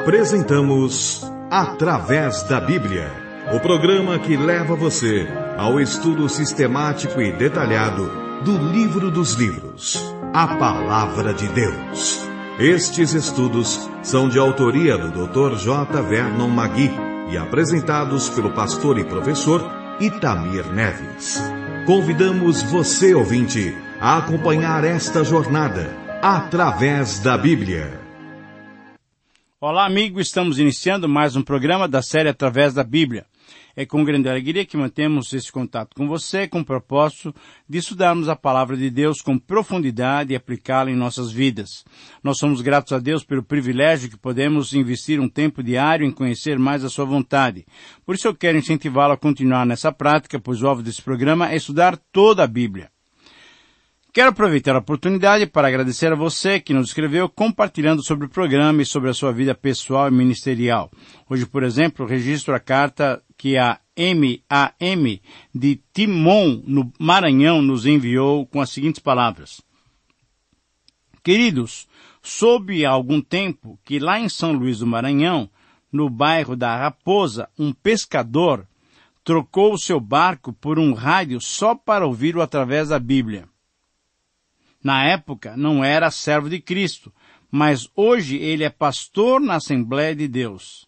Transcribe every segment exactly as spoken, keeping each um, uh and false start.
Apresentamos Através da Bíblia, o programa que leva você ao estudo sistemático e detalhado do livro dos livros, a Palavra de Deus. Estes estudos são de autoria do doutor J. Vernon Magui e apresentados pelo pastor e professor Itamir Neves. Convidamos você, ouvinte, a acompanhar esta jornada através da Bíblia. Olá, amigo, estamos iniciando mais um programa da série Através da Bíblia. É com grande alegria que mantemos esse contato com você, com o propósito de estudarmos a Palavra de Deus com profundidade e aplicá-la em nossas vidas. Nós somos gratos a Deus pelo privilégio que podemos investir um tempo diário em conhecer mais a sua vontade. Por isso eu quero incentivá-lo a continuar nessa prática, pois o alvo desse programa é estudar toda a Bíblia. Quero aproveitar a oportunidade para agradecer a você que nos escreveu compartilhando sobre o programa e sobre a sua vida pessoal e ministerial. Hoje, por exemplo, registro a carta que a M A M de Timon, no Maranhão, nos enviou com as seguintes palavras. Queridos, soube há algum tempo que lá em São Luís do Maranhão, no bairro da Raposa, um pescador trocou o seu barco por um rádio só para ouvir-o através da Bíblia. Na época, não era servo de Cristo, mas hoje ele é pastor na Assembleia de Deus.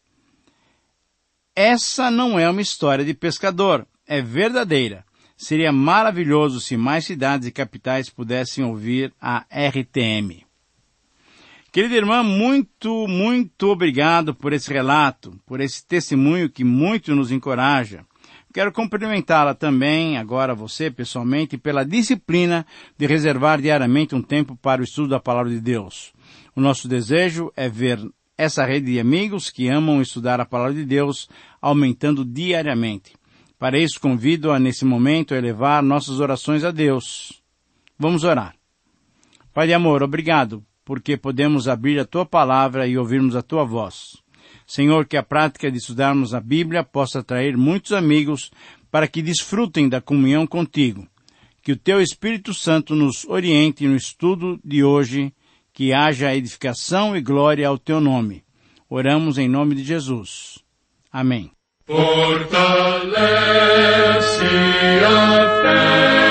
Essa não é uma história de pescador, é verdadeira. Seria maravilhoso se mais cidades e capitais pudessem ouvir a R T M. Querida irmã, muito, muito obrigado por esse relato, por esse testemunho que muito nos encoraja. Quero cumprimentá-la também, agora você pessoalmente, pela disciplina de reservar diariamente um tempo para o estudo da Palavra de Deus. O nosso desejo é ver essa rede de amigos que amam estudar a Palavra de Deus aumentando diariamente. Para isso, convido-a nesse momento a elevar nossas orações a Deus. Vamos orar. Pai de amor, obrigado, porque podemos abrir a Tua Palavra e ouvirmos a Tua voz. Senhor, que a prática de estudarmos a Bíblia possa atrair muitos amigos para que desfrutem da comunhão contigo. Que o Teu Espírito Santo nos oriente no estudo de hoje, que haja edificação e glória ao Teu nome. Oramos em nome de Jesus. Amém. Fortalece a fé.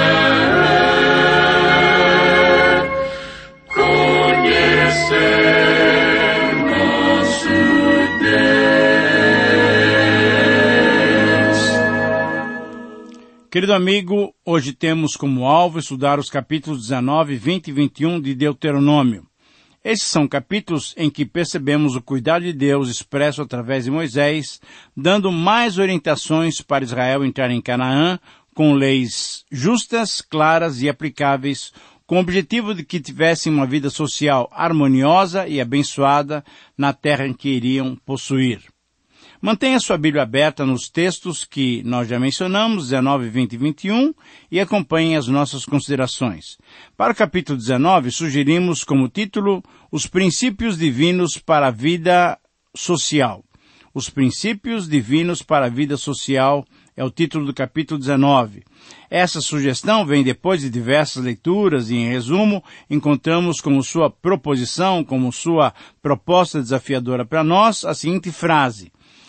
Querido amigo, hoje temos como alvo estudar os capítulos dezenove, vinte e vinte e um de Deuteronômio. Esses são capítulos em que percebemos o cuidado de Deus expresso através de Moisés, dando mais orientações para Israel entrar em Canaã, com leis justas, claras e aplicáveis, com o objetivo de que tivessem uma vida social harmoniosa e abençoada na terra em que iriam possuir. Mantenha sua Bíblia aberta nos textos que nós já mencionamos, dezenove, vinte e vinte e um, e acompanhe as nossas considerações. Para o capítulo dezenove, sugerimos como título Os Princípios Divinos para a Vida Social. Os Princípios Divinos para a Vida Social é o título do capítulo dezenove. Essa sugestão vem depois de diversas leituras e, em resumo, encontramos como sua proposição, como sua proposta desafiadora para nós, a seguinte frase: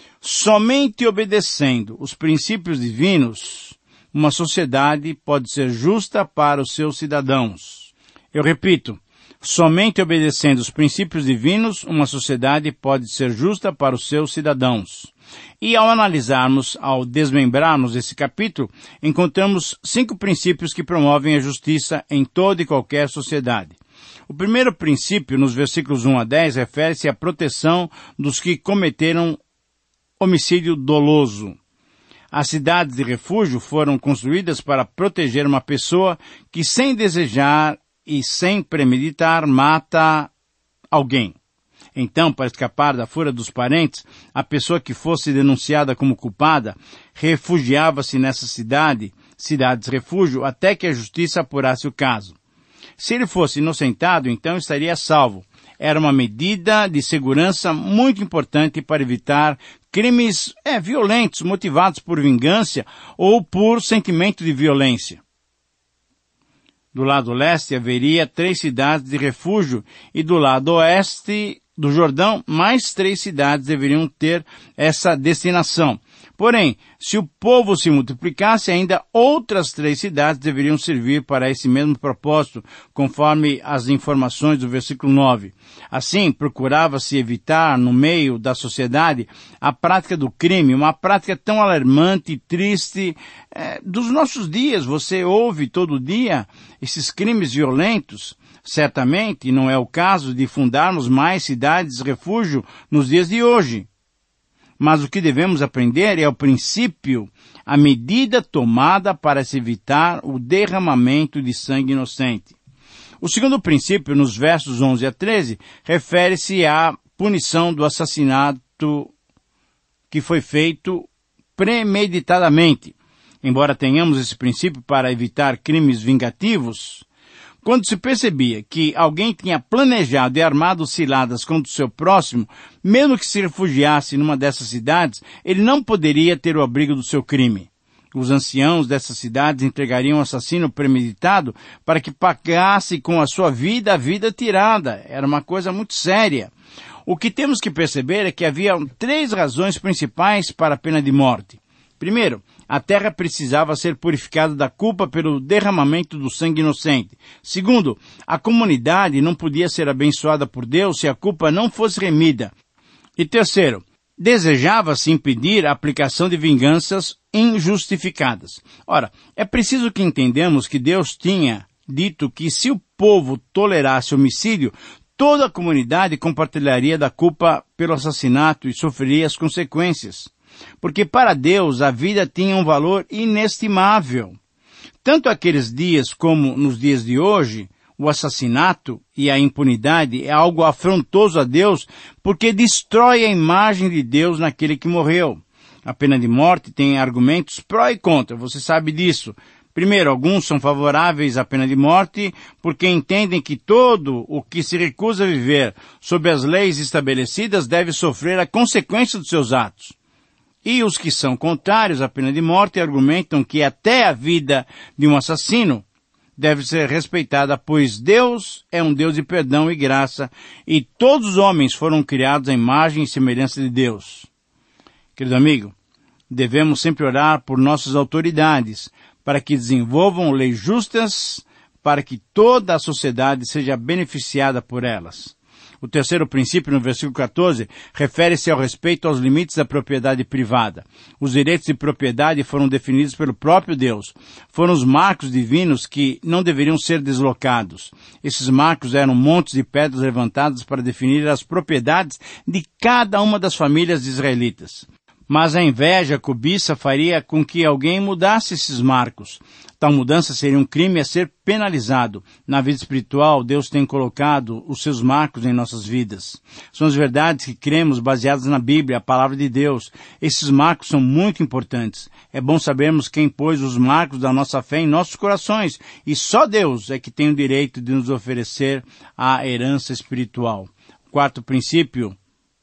somente obedecendo os princípios divinos, uma sociedade pode ser justa para os seus cidadãos. Eu repito, somente obedecendo os princípios divinos, uma sociedade pode ser justa para os seus cidadãos. E ao analisarmos, ao desmembrarmos esse capítulo, encontramos cinco princípios que promovem a justiça em toda e qualquer sociedade. O primeiro princípio, nos versículos um a dez, refere-se à proteção dos que cometeram homicídio doloso. As cidades de refúgio foram construídas para proteger uma pessoa que, sem desejar e sem premeditar, mata alguém. Então, para escapar da fúria dos parentes, a pessoa que fosse denunciada como culpada refugiava-se nessa cidade, cidades-refúgio, até que a justiça apurasse o caso. Se ele fosse inocentado, então estaria salvo. Era uma medida de segurança muito importante para evitar crimes é, violentos, motivados por vingança ou por sentimento de violência. Do lado leste haveria três cidades de refúgio e do lado oeste do Jordão, mais três cidades deveriam ter essa destinação. Porém, se o povo se multiplicasse, ainda outras três cidades deveriam servir para esse mesmo propósito, conforme as informações do versículo nove. Assim, procurava-se evitar, no meio da sociedade, a prática do crime, uma prática tão alarmante e triste é, dos nossos dias. Você ouve todo dia esses crimes violentos. Certamente não é o caso de fundarmos mais cidades de refúgio nos dias de hoje. Mas o que devemos aprender é o princípio, a medida tomada para se evitar o derramamento de sangue inocente. O segundo princípio, nos versos onze a treze, refere-se à punição do assassinato que foi feito premeditadamente. Embora tenhamos esse princípio para evitar crimes vingativos, quando se percebia que alguém tinha planejado e armado ciladas contra o seu próximo, mesmo que se refugiasse numa dessas cidades, ele não poderia ter o abrigo do seu crime. Os anciãos dessas cidades entregariam o assassino premeditado para que pagasse com a sua vida a vida tirada. Era uma coisa muito séria. O que temos que perceber é que havia três razões principais para a pena de morte. Primeiro, a terra precisava ser purificada da culpa pelo derramamento do sangue inocente. Segundo, a comunidade não podia ser abençoada por Deus se a culpa não fosse remida. E terceiro, desejava-se impedir a aplicação de vinganças injustificadas. Ora, é preciso que entendamos que Deus tinha dito que se o povo tolerasse homicídio, toda a comunidade compartilharia da culpa pelo assassinato e sofreria as consequências. Porque para Deus a vida tinha um valor inestimável. Tanto aqueles dias como nos dias de hoje, o assassinato e a impunidade é algo afrontoso a Deus porque destrói a imagem de Deus naquele que morreu. A pena de morte tem argumentos pró e contra, você sabe disso. Primeiro, alguns são favoráveis à pena de morte porque entendem que todo o que se recusa a viver sob as leis estabelecidas deve sofrer a consequência dos seus atos. E os que são contrários à pena de morte argumentam que até a vida de um assassino deve ser respeitada, pois Deus é um Deus de perdão e graça, e todos os homens foram criados à imagem e semelhança de Deus. Querido amigo, devemos sempre orar por nossas autoridades, para que desenvolvam leis justas, para que toda a sociedade seja beneficiada por elas. O terceiro princípio, no versículo quatorze, refere-se ao respeito aos limites da propriedade privada. Os direitos de propriedade foram definidos pelo próprio Deus. Foram os marcos divinos que não deveriam ser deslocados. Esses marcos eram montes de pedras levantadas para definir as propriedades de cada uma das famílias israelitas. Mas a inveja, a cobiça faria com que alguém mudasse esses marcos. Tal mudança seria um crime a ser penalizado. Na vida espiritual, Deus tem colocado os seus marcos em nossas vidas. São as verdades que cremos baseadas na Bíblia, a palavra de Deus. Esses marcos são muito importantes. É bom sabermos quem pôs os marcos da nossa fé em nossos corações. E só Deus é que tem o direito de nos oferecer a herança espiritual. O quarto princípio,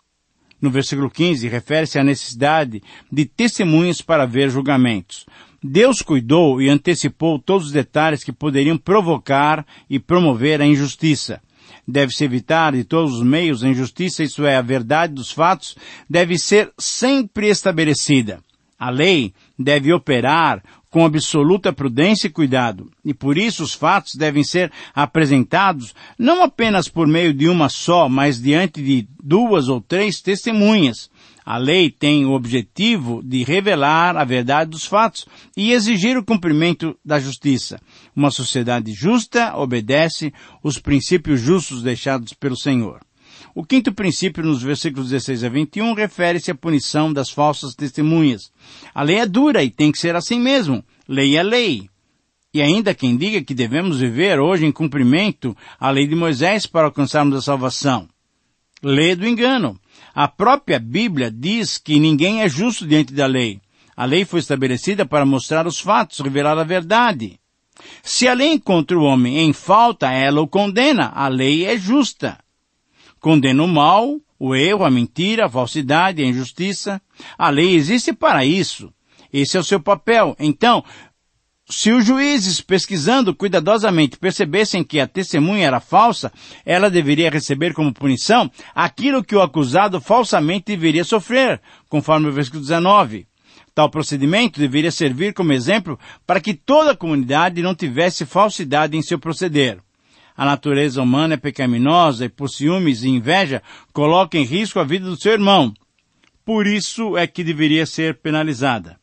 no versículo quinze, refere-se à necessidade de testemunhas para ver julgamentos. Deus cuidou e antecipou todos os detalhes que poderiam provocar e promover a injustiça. Deve-se evitar de todos os meios a injustiça, isso é, a verdade dos fatos, deve ser sempre estabelecida. A lei deve operar com absoluta prudência e cuidado, e por isso os fatos devem ser apresentados não apenas por meio de uma só, mas diante de duas ou três testemunhas. A lei tem o objetivo de revelar a verdade dos fatos e exigir o cumprimento da justiça. Uma sociedade justa obedece os princípios justos deixados pelo Senhor. O quinto princípio, nos versículos dezesseis a vinte e um, refere-se à punição das falsas testemunhas. A lei é dura e tem que ser assim mesmo. Lei é lei. E ainda quem diga que devemos viver hoje em cumprimento à lei de Moisés para alcançarmos a salvação. Lei do engano. A própria Bíblia diz que ninguém é justo diante da lei. A lei foi estabelecida para mostrar os fatos, revelar a verdade. Se a lei encontra o homem em falta, ela o condena. A lei é justa. Condena o mal, o erro, a mentira, a falsidade, a injustiça. A lei existe para isso. Esse é o seu papel. Então, Se os juízes, pesquisando cuidadosamente, percebessem que a testemunha era falsa, ela deveria receber como punição aquilo que o acusado falsamente deveria sofrer, conforme o versículo dezenove. Tal procedimento deveria servir como exemplo para que toda a comunidade não tivesse falsidade em seu proceder. A natureza humana é pecaminosa e, por ciúmes e inveja, coloca em risco a vida do seu irmão. Por isso é que deveria ser penalizada.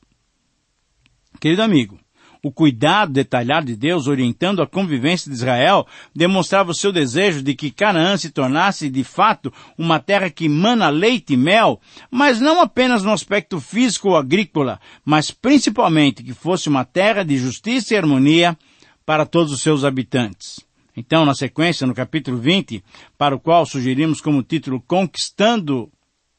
Querido amigo, o cuidado detalhado de Deus orientando a convivência de Israel demonstrava o seu desejo de que Canaã se tornasse de fato uma terra que mana leite e mel, mas não apenas no aspecto físico ou agrícola, mas principalmente que fosse uma terra de justiça e harmonia para todos os seus habitantes. Então, na sequência, no capítulo vinte, para o qual sugerimos como título Conquistando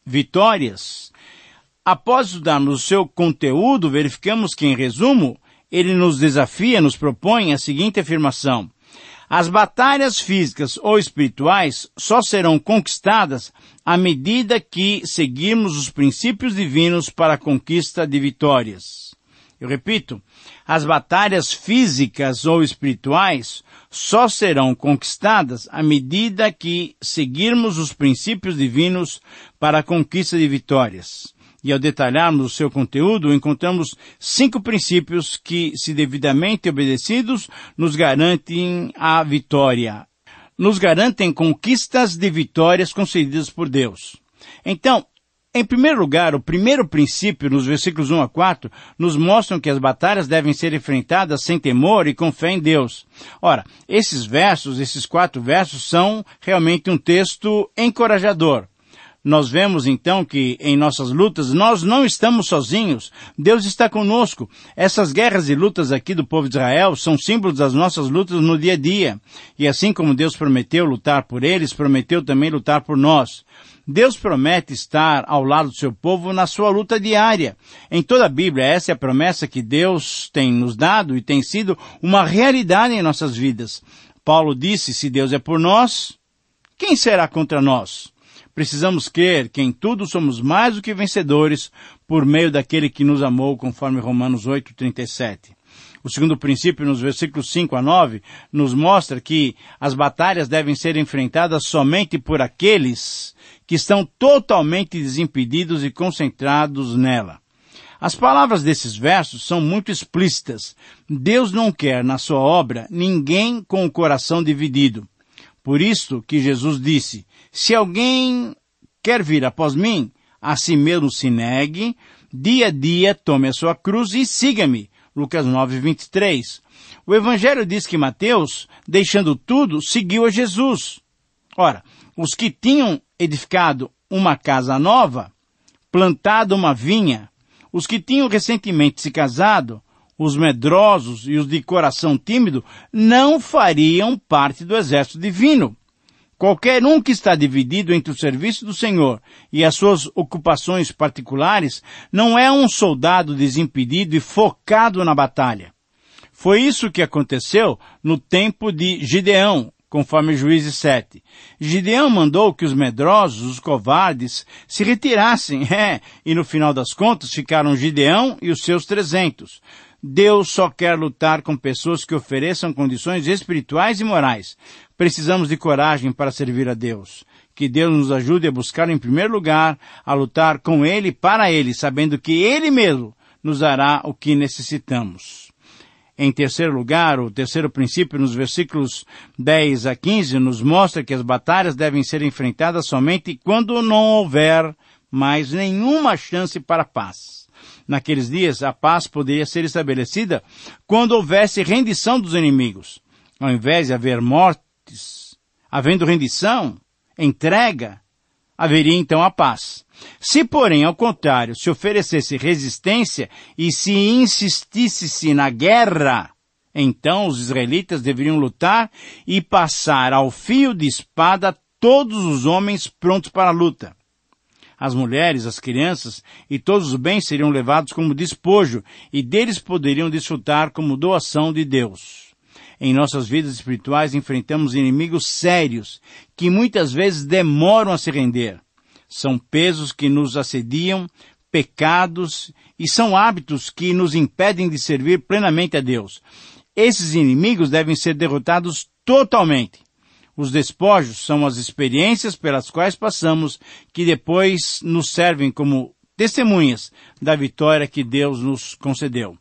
Vitórias, após estudarmos o seu conteúdo, verificamos que, em resumo, ele nos desafia, nos propõe a seguinte afirmação: as batalhas físicas ou espirituais só serão conquistadas à medida que seguirmos os princípios divinos para a conquista de vitórias. Eu repito, as batalhas físicas ou espirituais só serão conquistadas à medida que seguirmos os princípios divinos para a conquista de vitórias. E ao detalharmos o seu conteúdo, encontramos cinco princípios que, se devidamente obedecidos, nos garantem a vitória. Nos garantem conquistas de vitórias concedidas por Deus. Então, em primeiro lugar, o primeiro princípio, nos versículos um a quatro, nos mostram que as batalhas devem ser enfrentadas sem temor e com fé em Deus. Ora, esses versos, esses quatro versos, são realmente um texto encorajador. Nós vemos então que em nossas lutas nós não estamos sozinhos. Deus está conosco. Essas guerras e lutas aqui do povo de Israel são símbolos das nossas lutas no dia a dia. E assim como Deus prometeu lutar por eles, prometeu também lutar por nós. Deus promete estar ao lado do seu povo na sua luta diária. Em toda a Bíblia, essa é a promessa que Deus tem nos dado e tem sido uma realidade em nossas vidas. Paulo disse, se Deus é por nós, quem será contra nós? Precisamos crer que em tudo somos mais do que vencedores por meio daquele que nos amou, conforme Romanos oito, trinta e sete. O segundo princípio, nos versículos cinco a nove, nos mostra que as batalhas devem ser enfrentadas somente por aqueles que estão totalmente desimpedidos e concentrados nela. As palavras desses versos são muito explícitas. Deus não quer, na sua obra, ninguém com o coração dividido. Por isso que Jesus disse, se alguém quer vir após mim, a si mesmo se negue, dia a dia tome a sua cruz e siga-me. Lucas nove, vinte e três. O Evangelho diz que Mateus, deixando tudo, seguiu a Jesus. Ora, os que tinham edificado uma casa nova, plantado uma vinha, os que tinham recentemente se casado, os medrosos e os de coração tímido, não fariam parte do exército divino. Qualquer um que está dividido entre o serviço do Senhor e as suas ocupações particulares não é um soldado desimpedido e focado na batalha. Foi isso que aconteceu no tempo de Gideão, conforme Juízes sete. Gideão mandou que os medrosos, os covardes, se retirassem, é, e no final das contas ficaram Gideão e os seus trezentos. Deus só quer lutar com pessoas que ofereçam condições espirituais e morais. Precisamos de coragem para servir a Deus. Que Deus nos ajude a buscar em primeiro lugar, a lutar com Ele e para Ele, sabendo que Ele mesmo nos dará o que necessitamos. Em terceiro lugar, o terceiro princípio, nos versículos dez a quinze, nos mostra que as batalhas devem ser enfrentadas somente quando não houver mais nenhuma chance para a paz. Naqueles dias, a paz poderia ser estabelecida quando houvesse rendição dos inimigos. Ao invés de haver mortes, havendo rendição, entrega, haveria então a paz. Se, porém, ao contrário, se oferecesse resistência e se insistisse na guerra, então os israelitas deveriam lutar e passar ao fio de espada todos os homens prontos para a luta. As mulheres, as crianças e todos os bens seriam levados como despojo e deles poderiam desfrutar como doação de Deus. Em nossas vidas espirituais enfrentamos inimigos sérios que muitas vezes demoram a se render. São pesos que nos assediam, pecados e são hábitos que nos impedem de servir plenamente a Deus. Esses inimigos devem ser derrotados totalmente. Os despojos são as experiências pelas quais passamos que depois nos servem como testemunhas da vitória que Deus nos concedeu.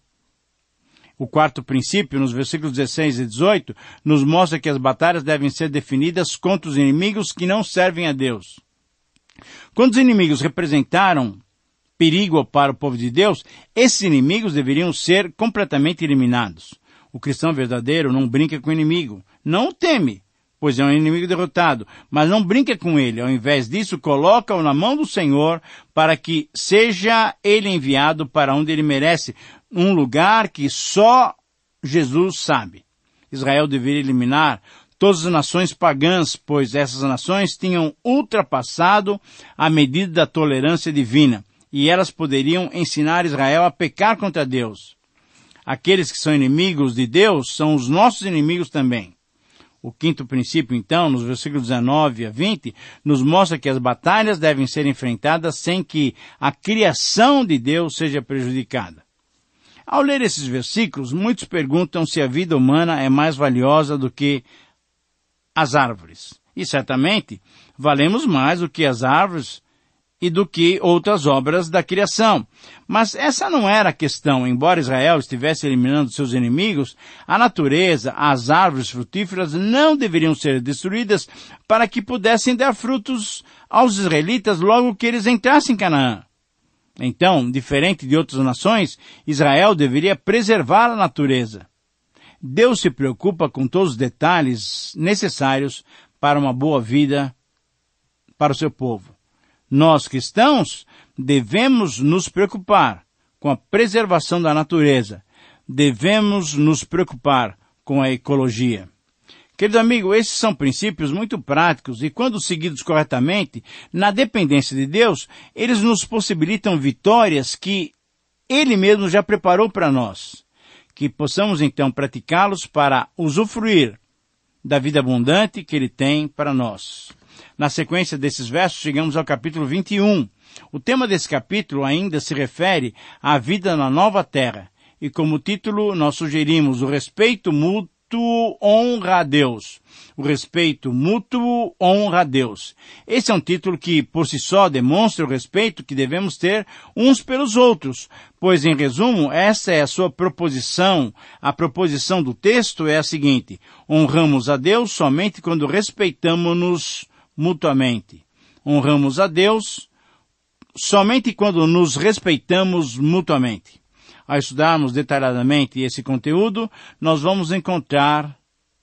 O quarto princípio, nos versículos dezesseis e dezoito, nos mostra que as batalhas devem ser definidas contra os inimigos que não servem a Deus. Quando os inimigos representaram perigo para o povo de Deus, esses inimigos deveriam ser completamente eliminados. O cristão verdadeiro não brinca com o inimigo, não o teme, pois é um inimigo derrotado, mas não brinca com ele. Ao invés disso, coloca-o na mão do Senhor para que seja ele enviado para onde ele merece, um lugar que só Jesus sabe. Israel deveria eliminar todas as nações pagãs, pois essas nações tinham ultrapassado a medida da tolerância divina, e elas poderiam ensinar Israel a pecar contra Deus. Aqueles que são inimigos de Deus são os nossos inimigos também. O quinto princípio, então, nos versículos dezenove a vinte, nos mostra que as batalhas devem ser enfrentadas sem que a criação de Deus seja prejudicada. Ao ler esses versículos, muitos perguntam se a vida humana é mais valiosa do que as árvores. E certamente, valemos mais do que as árvores e do que outras obras da criação. Mas essa não era a questão. Embora Israel estivesse eliminando seus inimigos, a natureza, as árvores frutíferas não deveriam ser destruídas para que pudessem dar frutos aos israelitas logo que eles entrassem em Canaã. Então, diferente de outras nações, Israel deveria preservar a natureza. Deus se preocupa com todos os detalhes necessários para uma boa vida para o seu povo. Nós, cristãos, devemos nos preocupar com a preservação da natureza. Devemos nos preocupar com a ecologia. Querido amigo, esses são princípios muito práticos e, quando seguidos corretamente, na dependência de Deus, eles nos possibilitam vitórias que Ele mesmo já preparou para nós. Que possamos, então, praticá-los para usufruir da vida abundante que Ele tem para nós. Na sequência desses versos, chegamos ao capítulo vinte e um. O tema desse capítulo ainda se refere à vida na nova terra. E como título, nós sugerimos o respeito mútuo honra a Deus. O respeito mútuo honra a Deus. Esse é um título que, por si só, demonstra o respeito que devemos ter uns pelos outros, pois, em resumo, essa é a sua proposição. A proposição do texto é a seguinte: honramos a Deus somente quando respeitamos-nos mutuamente. Honramos a Deus somente quando nos respeitamos mutuamente. Ao estudarmos detalhadamente esse conteúdo, nós vamos encontrar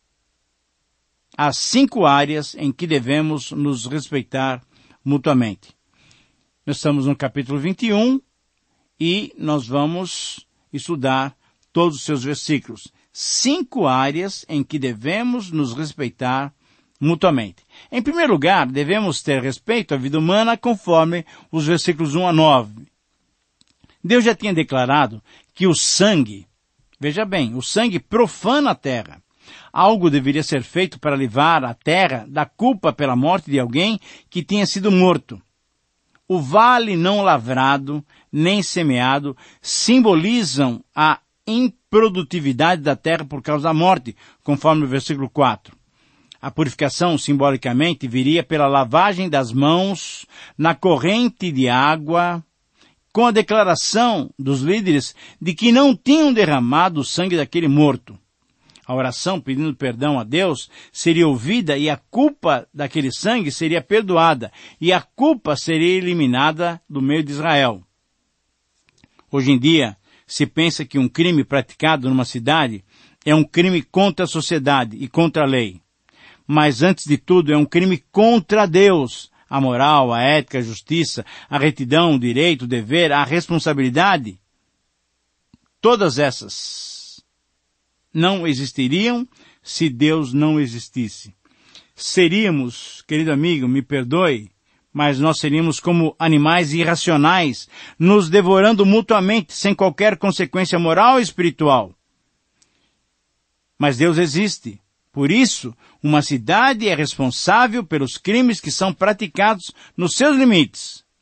as cinco áreas em que devemos nos respeitar mutuamente. Nós estamos no capítulo vinte e um e nós vamos estudar todos os seus versículos. Cinco áreas em que devemos nos respeitar mutuamente. Em primeiro lugar, devemos ter respeito à vida humana conforme os versículos um a nove. Deus já tinha declarado que o sangue, veja bem, o sangue profana a terra. Algo deveria ser feito para livrar a terra da culpa pela morte de alguém que tinha sido morto. O vale não lavrado, nem semeado, simbolizam a improdutividade da terra por causa da morte, conforme o versículo quatro. A purificação, simbolicamente, viria pela lavagem das mãos na corrente de água, com a declaração dos líderes de que não tinham derramado o sangue daquele morto. A oração pedindo perdão a Deus seria ouvida e a culpa daquele sangue seria perdoada e a culpa seria eliminada do meio de Israel. Hoje em dia, se pensa que um crime praticado numa cidade é um crime contra a sociedade e contra a lei. Mas, antes de tudo, é um crime contra Deus. A moral, a ética, a justiça, a retidão, o direito, o dever, a responsabilidade. Todas essas não existiriam se Deus não existisse. Seríamos, querido amigo, me perdoe, mas nós seríamos como animais irracionais, nos devorando mutuamente, sem qualquer consequência moral ou espiritual. Mas Deus existe. Por isso, uma cidade é responsável pelos crimes que são praticados nos seus limites.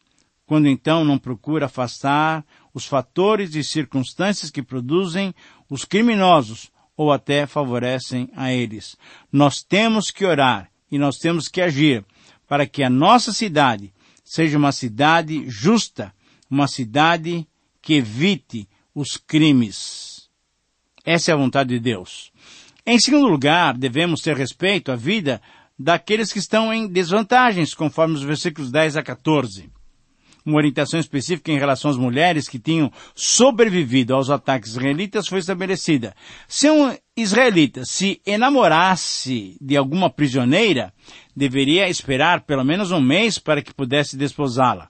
quando então não procura afastar os fatores e circunstâncias que produzem os criminosos ou até favorecem a eles. Nós temos que orar e nós temos que agir para que a nossa cidade seja uma cidade justa, uma cidade que evite os crimes. Essa é a vontade de Deus. Em segundo lugar, devemos ter respeito à vida daqueles que estão em desvantagens, conforme os versículos dez a quatorze. Uma orientação específica em relação às mulheres que tinham sobrevivido aos ataques israelitas foi estabelecida. Se um israelita se enamorasse de alguma prisioneira, deveria esperar pelo menos um mês para que pudesse desposá-la.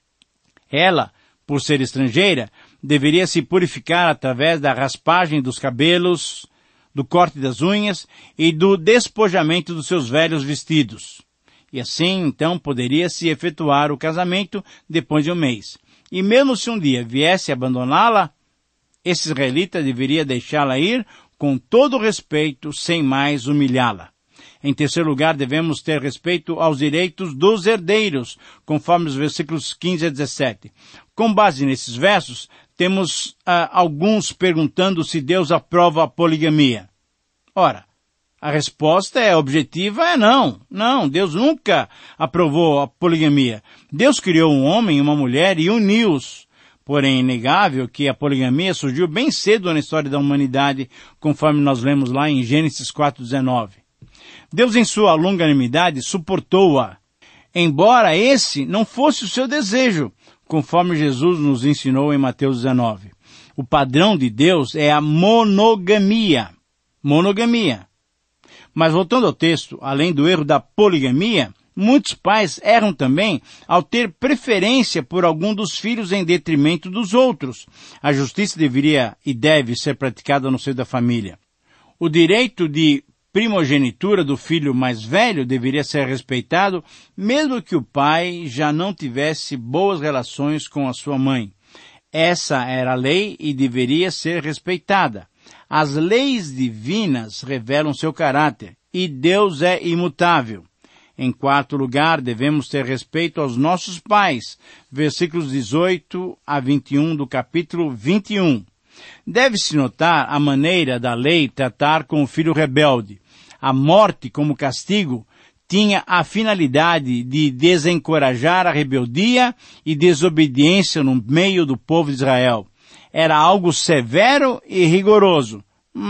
Ela, por ser estrangeira, deveria se purificar através da raspagem dos cabelos, do corte das unhas e do despojamento dos seus velhos vestidos. E assim, então, poderia-se efetuar o casamento depois de um mês. E mesmo se um dia viesse abandoná-la, esse israelita deveria deixá-la ir com todo respeito, sem mais humilhá-la. Em terceiro lugar, devemos ter respeito aos direitos dos herdeiros, conforme os versículos quinze a dezessete. Com base nesses versos, temos ah, alguns perguntando se Deus aprova a poligamia. Ora, a resposta é objetiva, é não. Não, Deus nunca aprovou a poligamia. Deus criou um homem e uma mulher e uniu-os. Porém, é inegável que a poligamia surgiu bem cedo na história da humanidade, conforme nós lemos lá em Gênesis quatro, dezenove. Deus, em sua longanimidade, suportou-a, embora esse não fosse o seu desejo, conforme Jesus nos ensinou em Mateus dezenove. O padrão de Deus é a monogamia. Monogamia. Mas voltando ao texto, além do erro da poligamia, muitos pais erram também ao ter preferência por algum dos filhos em detrimento dos outros. A justiça deveria e deve ser praticada no seio da família. O direito de primogenitura do filho mais velho deveria ser respeitado, mesmo que o pai já não tivesse boas relações com a sua mãe. Essa era a lei e deveria ser respeitada. As leis divinas revelam seu caráter, e Deus é imutável. Em quarto lugar, devemos ter respeito aos nossos pais, versículos dezoito a vinte e um do capítulo vinte e um. Deve-se notar a maneira da lei tratar com o filho rebelde. A morte como castigo tinha a finalidade de desencorajar a rebeldia e desobediência no meio do povo de Israel. Era algo severo e rigoroso,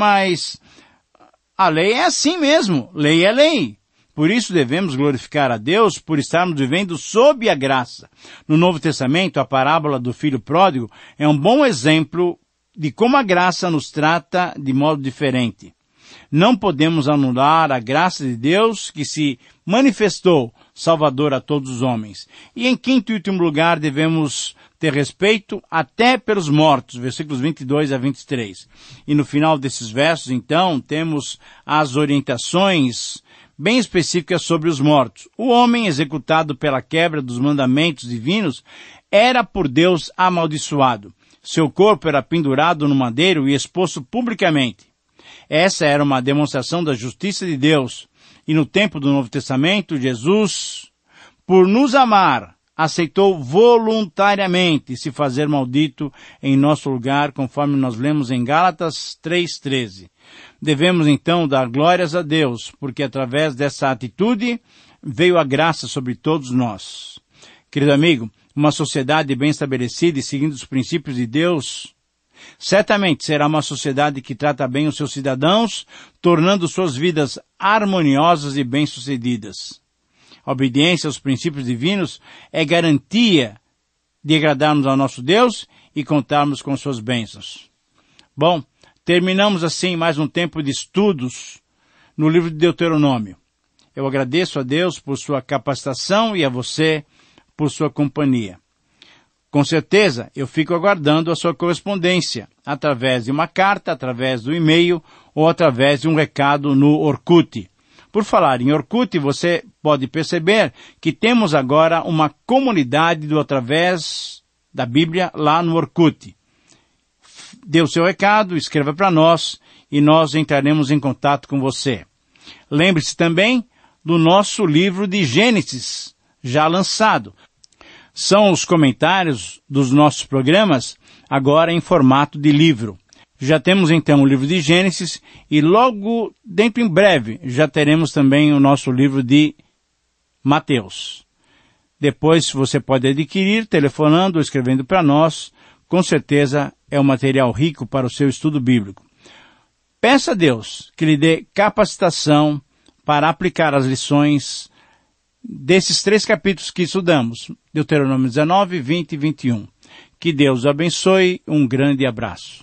mas a lei é assim mesmo, lei é lei. Por isso devemos glorificar a Deus por estarmos vivendo sob a graça. No Novo Testamento, a parábola do filho pródigo é um bom exemplo de como a graça nos trata de modo diferente. Não podemos anular a graça de Deus que se manifestou salvador a todos os homens. E em quinto e último lugar, devemos ter respeito até pelos mortos, versículos vinte e dois a vinte e três. E no final desses versos, então, temos as orientações bem específicas sobre os mortos. O homem executado pela quebra dos mandamentos divinos era por Deus amaldiçoado. Seu corpo era pendurado no madeiro e exposto publicamente. Essa era uma demonstração da justiça de Deus. E no tempo do Novo Testamento, Jesus, por nos amar, aceitou voluntariamente se fazer maldito em nosso lugar, conforme nós lemos em Gálatas três, treze. Devemos então dar glórias a Deus, porque através dessa atitude veio a graça sobre todos nós. Querido amigo, uma sociedade bem estabelecida e seguindo os princípios de Deus, certamente será uma sociedade que trata bem os seus cidadãos, tornando suas vidas harmoniosas e bem-sucedidas. A obediência aos princípios divinos é garantia de agradarmos ao nosso Deus e contarmos com suas bênçãos. Bom, terminamos assim mais um tempo de estudos no livro de Deuteronômio. Eu agradeço a Deus por sua capacitação e a você por sua companhia. Com certeza, eu fico aguardando a sua correspondência, através de uma carta, através do e-mail ou através de um recado no Orkut. Por falar em Orkut, você pode perceber que temos agora uma comunidade do Através da Bíblia lá no Orkut. Dê o seu recado, escreva para nós e nós entraremos em contato com você. Lembre-se também do nosso livro de Gênesis, já lançado. são os comentários dos nossos programas, agora em formato de livro. Já temos então o livro de Gênesis e logo, dentro em breve, já teremos também o nosso livro de Mateus. Depois você pode adquirir telefonando ou escrevendo para nós. Com certeza é um material rico para o seu estudo bíblico. Peça a Deus que lhe dê capacitação para aplicar as lições desses três capítulos que estudamos, Deuteronômio dezenove, vinte e vinte e um. Que Deus o abençoe, um grande abraço.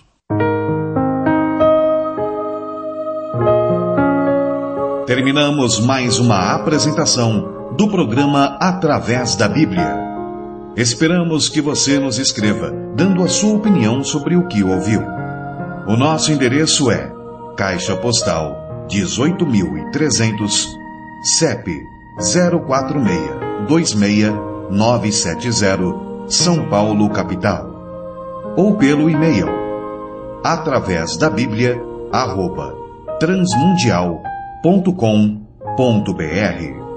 Terminamos mais uma apresentação do programa Através da Bíblia. Esperamos que você nos escreva, dando a sua opinião sobre o que ouviu. O nosso endereço é Caixa Postal dezoito mil e trezentos, C E P zero quatro seis dois seis nove sete zero, São Paulo, capital. Ou pelo e-mail através da Bíblia arroba transmundial ponto com ponto br.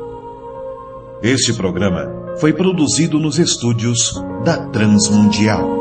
Este programa foi produzido nos estúdios da Transmundial.